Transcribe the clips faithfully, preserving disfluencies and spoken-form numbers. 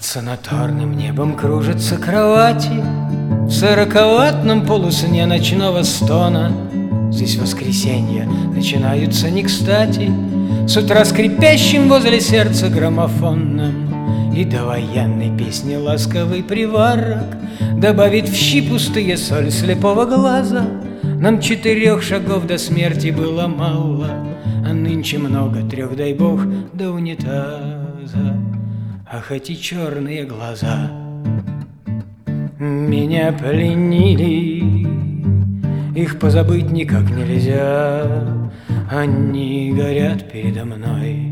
санаторным небом кружатся кровати, в сороковатном полусне ночного стона. Здесь воскресенья начинаются не кстати, с утра скрипящим возле сердца граммофонным. И до военной песни ласковый приварок добавит в щи пустые соль слепого глаза. Нам четырех шагов до смерти было мало, а нынче много, трех дай бог, до унитаза. Ах, эти черные глаза меня пленили, их позабыть никак нельзя, они горят передо мной.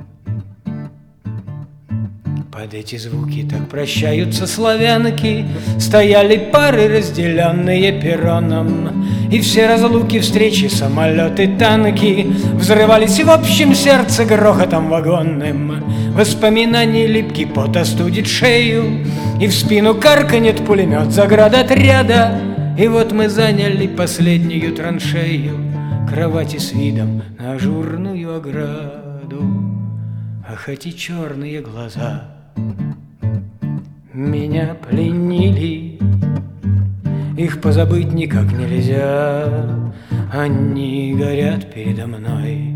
Под эти звуки так прощаются славянки, стояли пары, разделенные перроном, и все разлуки, встречи, самолеты, танки взрывались в общем сердце грохотом вагонным. Воспоминаний липкий пот остудит шею, и в спину карканет пулемет заградотряда. И вот мы заняли последнюю траншею, кровати с видом на ажурную ограду. Ах, эти черные глаза меня пленили, их позабыть никак нельзя, они горят передо мной.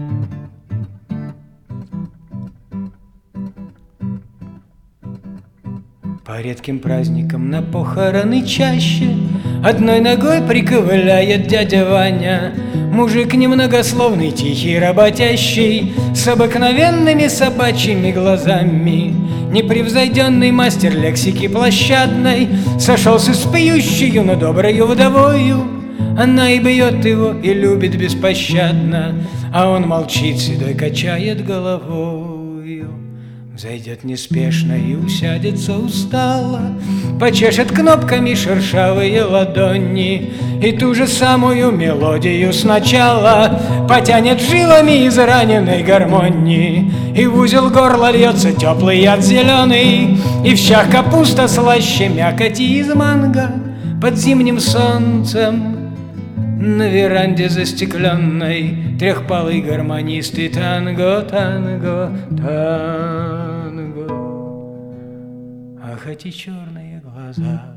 По редким праздникам на похороны чаще одной ногой приковыляет дядя Ваня, мужик немногословный, тихий, работящий, с обыкновенными собачьими глазами. Непревзойденный мастер лексики площадной сошелся с пьющей, но доброю вдовою. Она и бьет его, и любит беспощадно, а он молчит, седой качает головою. Взойдет неспешно и усядется устало, почешет кнопками шершавые ладони, и ту же самую мелодию сначала потянет жилами из раненой гармонии. И в узел горла льется теплый яд зеленый, и в щах капуста слаще мякоти из манго. Под зимним солнцем на веранде застекленной трехпалый гармонист и танго, танго, танго. Ах, эти черные глаза